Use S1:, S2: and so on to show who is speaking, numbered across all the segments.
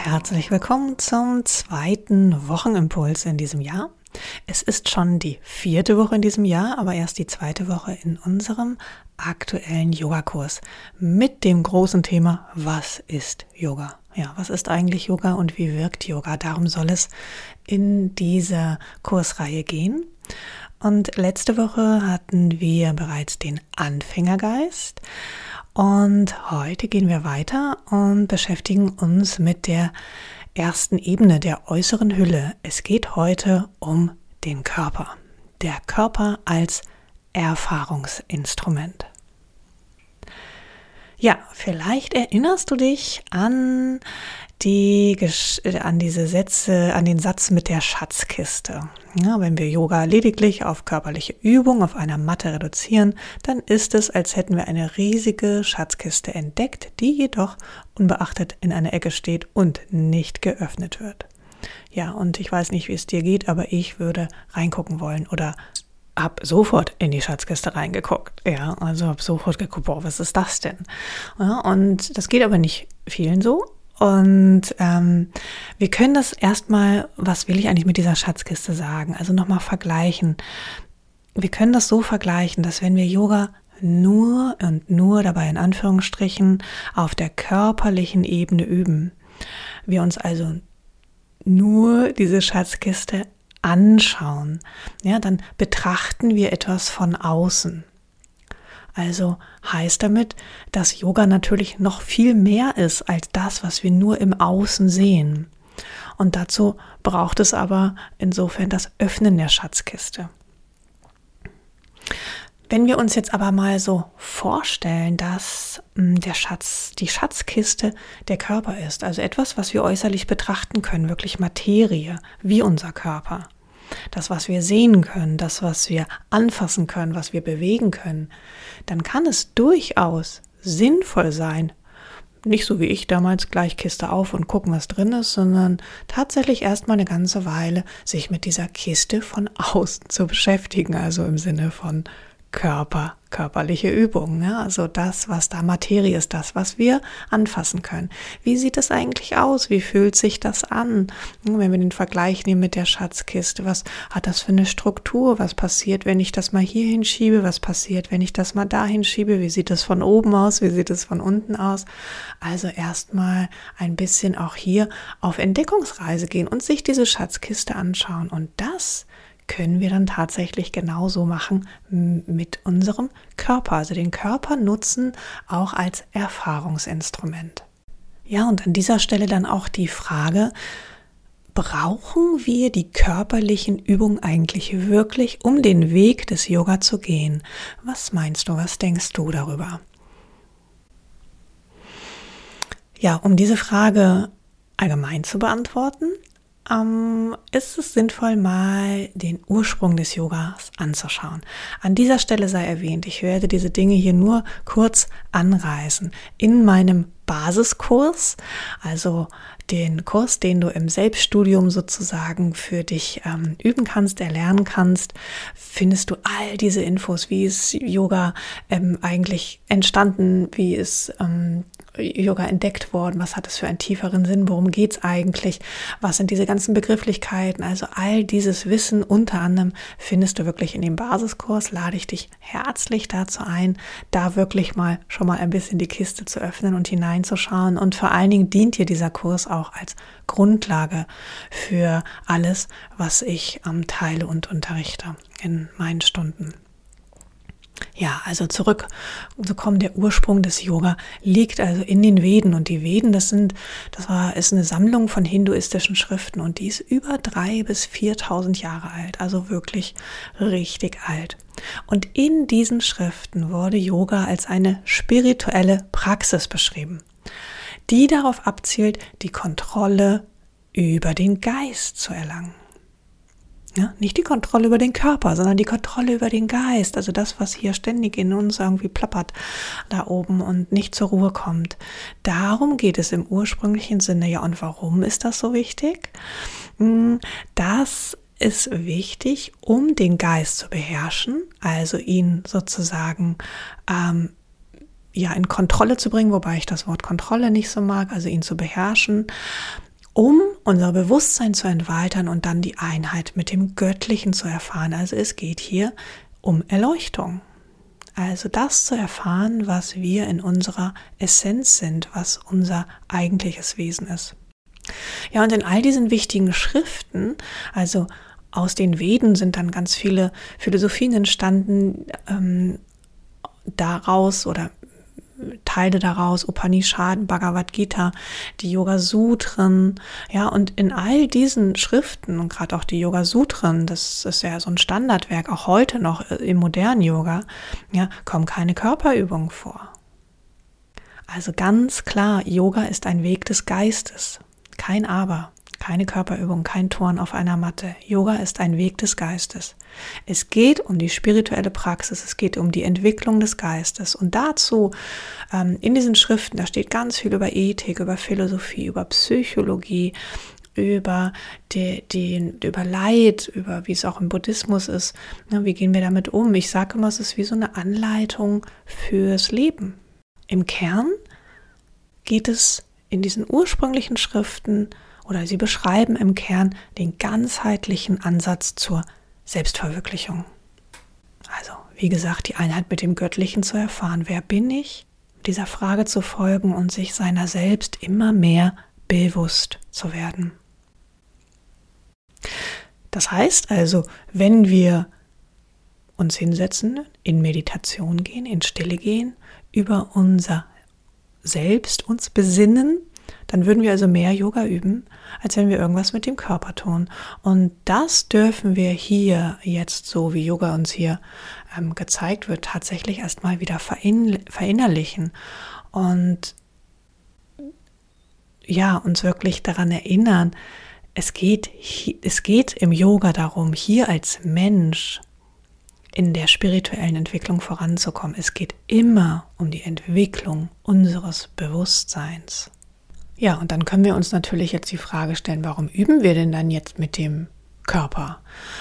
S1: herzlich willkommen zum zweiten Wochenimpuls in diesem Jahr. Es ist schon die 4. Woche in diesem Jahr, aber erst die 2. Woche in unserem aktuellen Yogakurs mit dem großen Thema: Was ist Yoga? Ja, was ist eigentlich Yoga und wie wirkt Yoga? Darum soll es in dieser Kursreihe gehen. Und letzte Woche hatten wir bereits den Anfängergeist. Und heute gehen wir weiter und beschäftigen uns mit der ersten Ebene der äußeren Hülle. Es geht heute um den Körper. Der Körper als Erfahrungsinstrument. Ja, vielleicht erinnerst du dich an diese Sätze, an den Satz mit der Schatzkiste. Ja, wenn wir Yoga lediglich auf körperliche Übung auf einer Matte reduzieren, dann ist es, als hätten wir eine riesige Schatzkiste entdeckt, die jedoch unbeachtet in einer Ecke steht und nicht geöffnet wird. Ja, und ich weiß nicht, wie es dir geht, aber ich würde reingucken wollen oder habe sofort in die Schatzkiste reingeguckt. Ja, also habe sofort geguckt, boah, was ist das denn? Ja, und das geht aber nicht vielen so. Und wir können das erstmal, was will ich eigentlich mit dieser Schatzkiste sagen? Also nochmal vergleichen. Wir können das so vergleichen, dass wenn wir Yoga nur dabei in Anführungsstrichen auf der körperlichen Ebene üben, wir uns also nur diese Schatzkiste anschauen, ja, dann betrachten wir etwas von außen. Also heißt damit, dass Yoga natürlich noch viel mehr ist als das, was wir nur im Außen sehen. Und dazu braucht es aber insofern das Öffnen der Schatzkiste. Wenn wir uns jetzt aber mal so vorstellen, dass die Schatzkiste der Körper ist, also etwas, was wir äußerlich betrachten können, wirklich Materie, wie unser Körper. Das, was wir sehen können, das, was wir anfassen können, was wir bewegen können, dann kann es durchaus sinnvoll sein, nicht so wie ich damals gleich Kiste auf und gucken, was drin ist, sondern tatsächlich erstmal eine ganze Weile sich mit dieser Kiste von außen zu beschäftigen, also im Sinne von körperliche Übungen, ja? Also das, was da Materie ist, das, was wir anfassen können. Wie sieht es eigentlich aus? Wie fühlt sich das an? Wenn wir den Vergleich nehmen mit der Schatzkiste, was hat das für eine Struktur? Was passiert, wenn ich das mal hier hinschiebe? Was passiert, wenn ich das mal da hinschiebe? Wie sieht es von oben aus? Wie sieht es von unten aus? Also erstmal ein bisschen auch hier auf Entdeckungsreise gehen und sich diese Schatzkiste anschauen. Und das können wir dann tatsächlich genauso machen mit unserem Körper, also den Körper nutzen auch als Erfahrungsinstrument. Ja, und an dieser Stelle dann auch die Frage: Brauchen wir die körperlichen Übungen eigentlich wirklich, um den Weg des Yoga zu gehen? Was meinst du, was denkst du darüber? Ja, um diese Frage allgemein zu beantworten, ist es sinnvoll, mal den Ursprung des Yogas anzuschauen. An dieser Stelle sei erwähnt, ich werde diese Dinge hier nur kurz anreißen. In meinem Basiskurs, also den Kurs, den du im Selbststudium sozusagen für dich üben kannst, erlernen kannst, findest du all diese Infos, wie ist Yoga eigentlich entstanden, wie ist Yoga entdeckt worden, was hat es für einen tieferen Sinn, worum geht es eigentlich, was sind diese ganzen Begrifflichkeiten, also all dieses Wissen unter anderem findest du wirklich in dem Basiskurs. Lade ich dich herzlich dazu ein, da wirklich schon mal ein bisschen die Kiste zu öffnen und hineinzuschauen, und vor allen Dingen dient dir dieser Kurs auch als Grundlage für alles, was ich teile und unterrichte in meinen Stunden. Ja, also zurückzukommen, der Ursprung des Yoga liegt also in den Veden, und die Veden, ist eine Sammlung von hinduistischen Schriften, und die ist über 3.000 bis 4.000 Jahre alt, also wirklich richtig alt. Und in diesen Schriften wurde Yoga als eine spirituelle Praxis beschrieben, die darauf abzielt, die Kontrolle über den Geist zu erlangen. Ja, nicht die Kontrolle über den Körper, sondern die Kontrolle über den Geist, also das, was hier ständig in uns irgendwie plappert da oben und nicht zur Ruhe kommt. Darum geht es im ursprünglichen Sinne. Ja, und warum ist das so wichtig? Das ist wichtig, um den Geist zu beherrschen, also ihn sozusagen in Kontrolle zu bringen, wobei ich das Wort Kontrolle nicht so mag, also ihn zu beherrschen. um unser Bewusstsein zu erweitern und dann die Einheit mit dem Göttlichen zu erfahren. Also es geht hier um Erleuchtung. Also das zu erfahren, was wir in unserer Essenz sind, was unser eigentliches Wesen ist. Ja, und in all diesen wichtigen Schriften, also aus den Veden sind dann ganz viele Philosophien entstanden, daraus oder Teile daraus, Upanishaden, Bhagavad Gita, die Yoga-Sutren, ja, und in all diesen Schriften und gerade auch die Yoga-Sutren, das ist ja so ein Standardwerk, auch heute noch im modernen Yoga, ja, kommen keine Körperübungen vor. Also ganz klar, Yoga ist ein Weg des Geistes, kein Aber. Keine Körperübung, kein Turnen auf einer Matte. Yoga ist ein Weg des Geistes. Es geht um die spirituelle Praxis, es geht um die Entwicklung des Geistes. Und dazu, in diesen Schriften, da steht ganz viel über Ethik, über Philosophie, über Psychologie, über über Leid, über wie es auch im Buddhismus ist. Ja, wie gehen wir damit um? Ich sage immer, es ist wie so eine Anleitung fürs Leben. Im Kern geht es in diesen ursprünglichen Schriften oder sie beschreiben im Kern den ganzheitlichen Ansatz zur Selbstverwirklichung. Also, wie gesagt, die Einheit mit dem Göttlichen zu erfahren. Wer bin ich? Dieser Frage zu folgen und sich seiner selbst immer mehr bewusst zu werden. Das heißt also, wenn wir uns hinsetzen, in Meditation gehen, in Stille gehen, über unser Selbst uns besinnen, dann würden wir also mehr Yoga üben, als wenn wir irgendwas mit dem Körper tun. Und das dürfen wir hier jetzt, so wie Yoga uns hier gezeigt wird, tatsächlich erstmal wieder verinnerlichen und ja, uns wirklich daran erinnern, es geht im Yoga darum, hier als Mensch in der spirituellen Entwicklung voranzukommen. Es geht immer um die Entwicklung unseres Bewusstseins. Ja, und dann können wir uns natürlich jetzt die Frage stellen, warum üben wir denn dann jetzt mit dem Körper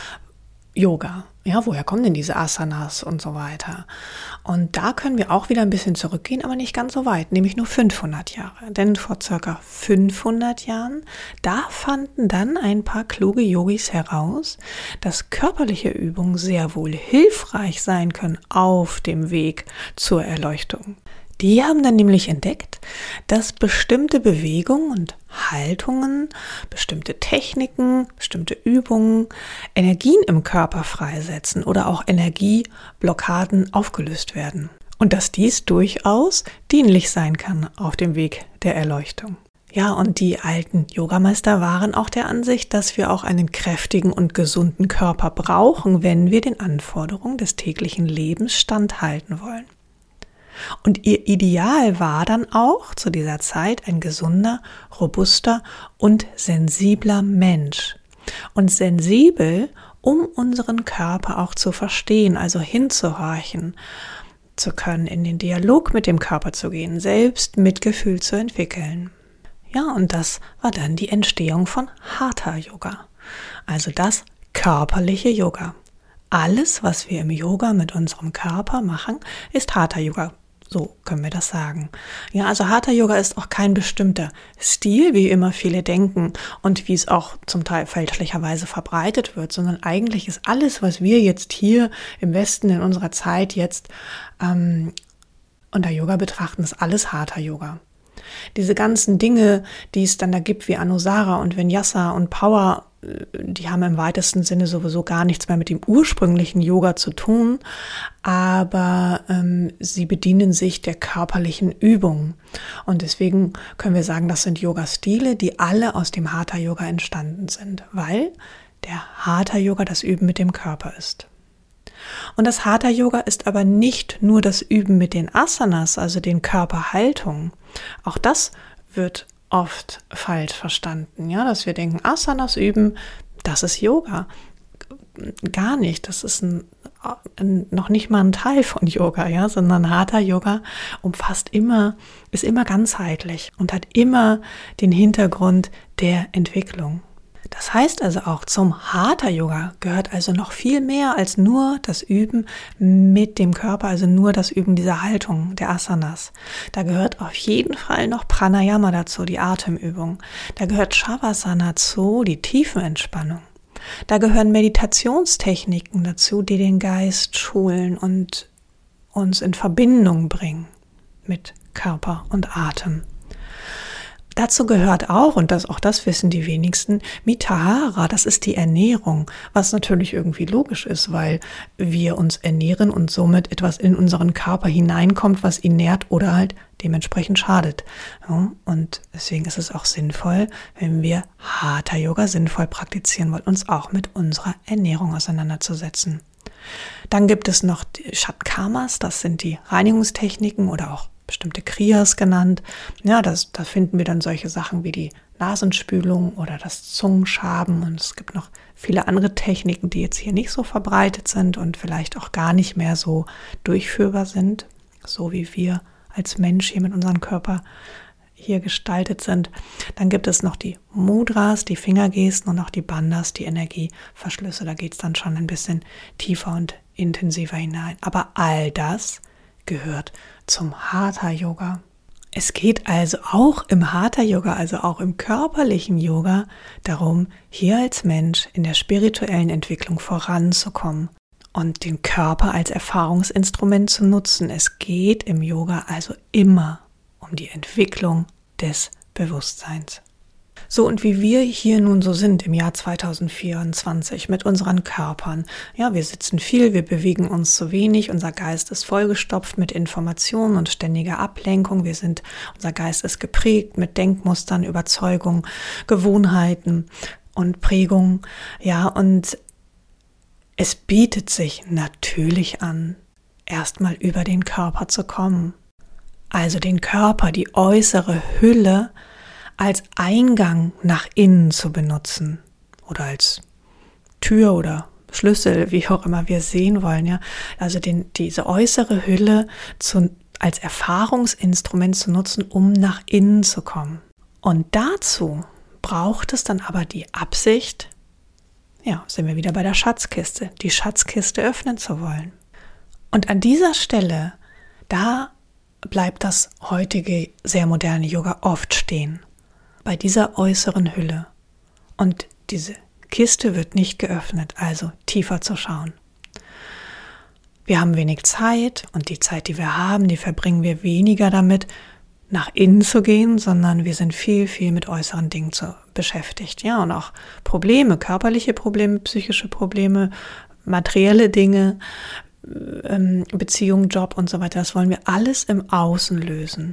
S1: Yoga? Ja, woher kommen denn diese Asanas und so weiter? Und da können wir auch wieder ein bisschen zurückgehen, aber nicht ganz so weit, nämlich nur 500 Jahre. Denn vor circa 500 Jahren, da fanden dann ein paar kluge Yogis heraus, dass körperliche Übungen sehr wohl hilfreich sein können auf dem Weg zur Erleuchtung. Die haben dann nämlich entdeckt, dass bestimmte Bewegungen und Haltungen, bestimmte Techniken, bestimmte Übungen Energien im Körper freisetzen oder auch Energieblockaden aufgelöst werden. Und dass dies durchaus dienlich sein kann auf dem Weg der Erleuchtung. Ja, und die alten Yogameister waren auch der Ansicht, dass wir auch einen kräftigen und gesunden Körper brauchen, wenn wir den Anforderungen des täglichen Lebens standhalten wollen. Und ihr Ideal war dann auch zu dieser Zeit ein gesunder, robuster und sensibler Mensch. Und sensibel, um unseren Körper auch zu verstehen, also hinzuhorchen zu können, in den Dialog mit dem Körper zu gehen, selbst Mitgefühl zu entwickeln. Ja, und das war dann die Entstehung von Hatha Yoga, also das körperliche Yoga. Alles, was wir im Yoga mit unserem Körper machen, ist Hatha Yoga. So können wir das sagen. Ja, also Hatha Yoga ist auch kein bestimmter Stil, wie immer viele denken und wie es auch zum Teil fälschlicherweise verbreitet wird, sondern eigentlich ist alles, was wir jetzt hier im Westen in unserer Zeit jetzt unter Yoga betrachten, ist alles Hatha Yoga. Diese ganzen Dinge, die es dann da gibt, wie Anusara und Vinyasa und Power, die haben im weitesten Sinne sowieso gar nichts mehr mit dem ursprünglichen Yoga zu tun, aber sie bedienen sich der körperlichen Übung. Und deswegen können wir sagen, das sind Yoga-Stile, die alle aus dem Hatha-Yoga entstanden sind, weil der Hatha-Yoga das Üben mit dem Körper ist. Und das Hatha-Yoga ist aber nicht nur das Üben mit den Asanas, also den Körperhaltungen. Auch das wird oft falsch verstanden, ja, dass wir denken, Asanas üben, das ist Yoga. Gar nicht, das ist noch nicht mal ein Teil von Yoga, ja, sondern Hatha-Yoga ist immer ganzheitlich und hat immer den Hintergrund der Entwicklung. Das heißt also auch, zum Hatha-Yoga gehört also noch viel mehr als nur das Üben mit dem Körper, also nur das Üben dieser Haltung, der Asanas. Da gehört auf jeden Fall noch Pranayama dazu, die Atemübung. Da gehört Shavasana dazu, die Tiefenentspannung. Da gehören Meditationstechniken dazu, die den Geist schulen und uns in Verbindung bringen mit Körper und Atem. Dazu gehört auch, und auch das wissen die wenigsten, Mitahara, das ist die Ernährung, was natürlich irgendwie logisch ist, weil wir uns ernähren und somit etwas in unseren Körper hineinkommt, was ihn nährt oder halt dementsprechend schadet. Ja, und deswegen ist es auch sinnvoll, wenn wir Hatha-Yoga sinnvoll praktizieren wollen, uns auch mit unserer Ernährung auseinanderzusetzen. Dann gibt es noch die Shatkamas, das sind die Reinigungstechniken oder auch bestimmte Kriyas genannt. Ja, da finden wir dann solche Sachen wie die Nasenspülung oder das Zungenschaben, und es gibt noch viele andere Techniken, die jetzt hier nicht so verbreitet sind und vielleicht auch gar nicht mehr so durchführbar sind, so wie wir als Mensch hier mit unserem Körper hier gestaltet sind. Dann gibt es noch die Mudras, die Fingergesten, und auch die Bandhas, die Energieverschlüsse. Da geht es dann schon ein bisschen tiefer und intensiver hinein. Aber all das gehört zum Hatha-Yoga. Es geht also auch im Hatha-Yoga, also auch im körperlichen Yoga, darum, hier als Mensch in der spirituellen Entwicklung voranzukommen und den Körper als Erfahrungsinstrument zu nutzen. Es geht im Yoga also immer um die Entwicklung des Bewusstseins. So, und wie wir hier nun so sind im Jahr 2024 mit unseren Körpern. Ja, wir sitzen viel, wir bewegen uns zu wenig, unser Geist ist vollgestopft mit Informationen und ständiger Ablenkung. Unser Geist ist geprägt mit Denkmustern, Überzeugungen, Gewohnheiten und Prägungen. Ja, und es bietet sich natürlich an, erstmal über den Körper zu kommen. Also den Körper, die äußere Hülle, als Eingang nach innen zu benutzen oder als Tür oder Schlüssel, wie auch immer wir es sehen wollen. Ja? Also diese äußere Hülle als Erfahrungsinstrument zu nutzen, um nach innen zu kommen. Und dazu braucht es dann aber die Absicht, ja, sind wir wieder bei der Schatzkiste, die Schatzkiste öffnen zu wollen. Und an dieser Stelle, da bleibt das heutige, sehr moderne Yoga oft stehen. Bei dieser äußeren Hülle. Und diese Kiste wird nicht geöffnet, also tiefer zu schauen. Wir haben wenig Zeit, und die Zeit, die wir haben, die verbringen wir weniger damit, nach innen zu gehen, sondern wir sind viel, viel mit äußeren Dingen beschäftigt. Ja, und auch Probleme, körperliche Probleme, psychische Probleme, materielle Dinge, Beziehung, Job und so weiter, das wollen wir alles im Außen lösen.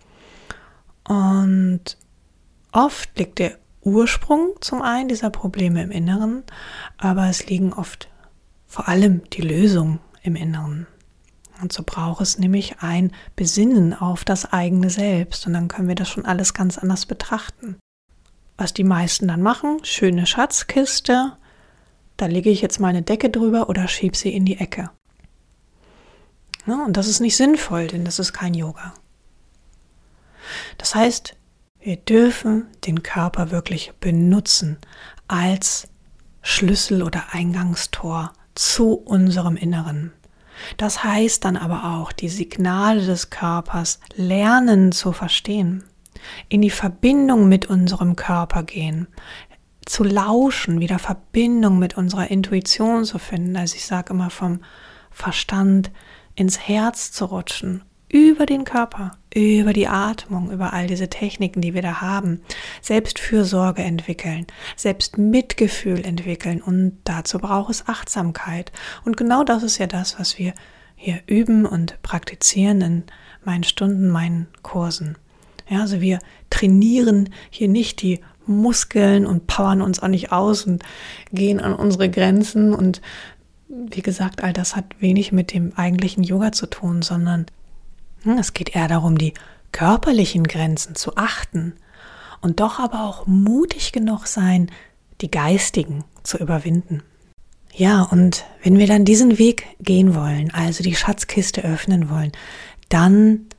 S1: Und oft liegt der Ursprung zum einen dieser Probleme im Inneren, aber es liegen oft vor allem die Lösungen im Inneren. Und so braucht es nämlich ein Besinnen auf das eigene Selbst, und dann können wir das schon alles ganz anders betrachten. Was die meisten dann machen, schöne Schatzkiste, da lege ich jetzt mal eine Decke drüber oder schiebe sie in die Ecke. Ja, und das ist nicht sinnvoll, denn das ist kein Yoga. Das heißt, wir dürfen den Körper wirklich benutzen als Schlüssel oder Eingangstor zu unserem Inneren. Das heißt dann aber auch, die Signale des Körpers lernen zu verstehen, in die Verbindung mit unserem Körper gehen, zu lauschen, wieder Verbindung mit unserer Intuition zu finden. Also ich sage immer, vom Verstand ins Herz zu rutschen, über den Körper, über die Atmung, über all diese Techniken, die wir da haben, Selbstfürsorge entwickeln, Selbstmitgefühl entwickeln, und dazu braucht es Achtsamkeit. Und genau das ist ja das, was wir hier üben und praktizieren in meinen Stunden, meinen Kursen. Ja, also wir trainieren hier nicht die Muskeln und powern uns auch nicht aus und gehen an unsere Grenzen, und wie gesagt, all das hat wenig mit dem eigentlichen Yoga zu tun, sondern es geht eher darum, die körperlichen Grenzen zu achten und doch aber auch mutig genug sein, die geistigen zu überwinden. Ja, und wenn wir dann diesen Weg gehen wollen, also die Schatzkiste öffnen wollen, dann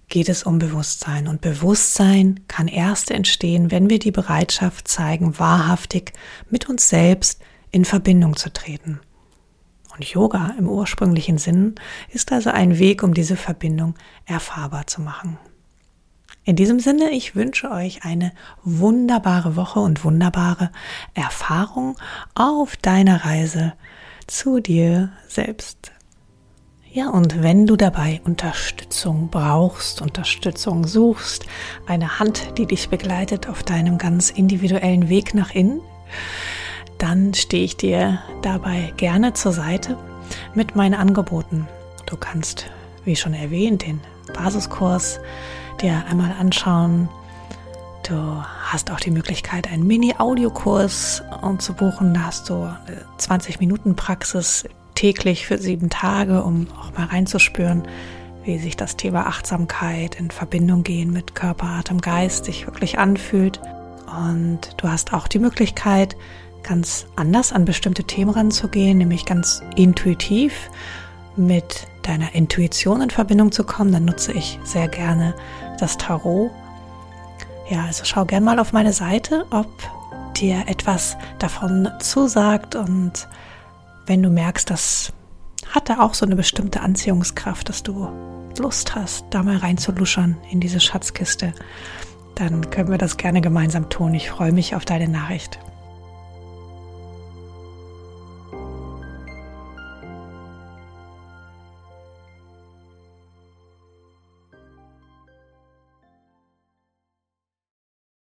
S1: geht es um Bewusstsein. Und Bewusstsein kann erst entstehen, wenn wir die Bereitschaft zeigen, wahrhaftig mit uns selbst in Verbindung zu treten. Und Yoga im ursprünglichen Sinn ist also ein Weg, um diese Verbindung erfahrbar zu machen. In diesem Sinne, ich wünsche euch eine wunderbare Woche und wunderbare Erfahrung auf deiner Reise zu dir selbst. Ja, und wenn du dabei Unterstützung brauchst, Unterstützung suchst, eine Hand, die dich begleitet auf deinem ganz individuellen Weg nach innen, dann stehe ich dir dabei gerne zur Seite mit meinen Angeboten. Du kannst, wie schon erwähnt, den Basiskurs dir einmal anschauen. Du hast auch die Möglichkeit, einen Mini-Audiokurs zu buchen. Da hast du 20 Minuten Praxis täglich für 7 Tage, um auch mal reinzuspüren, wie sich das Thema Achtsamkeit in Verbindung gehen mit Körper, Atem, Geist sich wirklich anfühlt. Und du hast auch die Möglichkeit, ganz anders an bestimmte Themen ranzugehen, nämlich ganz intuitiv mit deiner Intuition in Verbindung zu kommen. Dann nutze ich sehr gerne das Tarot. Ja, also schau gerne mal auf meine Seite, ob dir etwas davon zusagt, und wenn du merkst, das hat da auch so eine bestimmte Anziehungskraft, dass du Lust hast, da mal reinzuluschern in diese Schatzkiste, dann können wir das gerne gemeinsam tun. Ich freue mich auf deine Nachricht.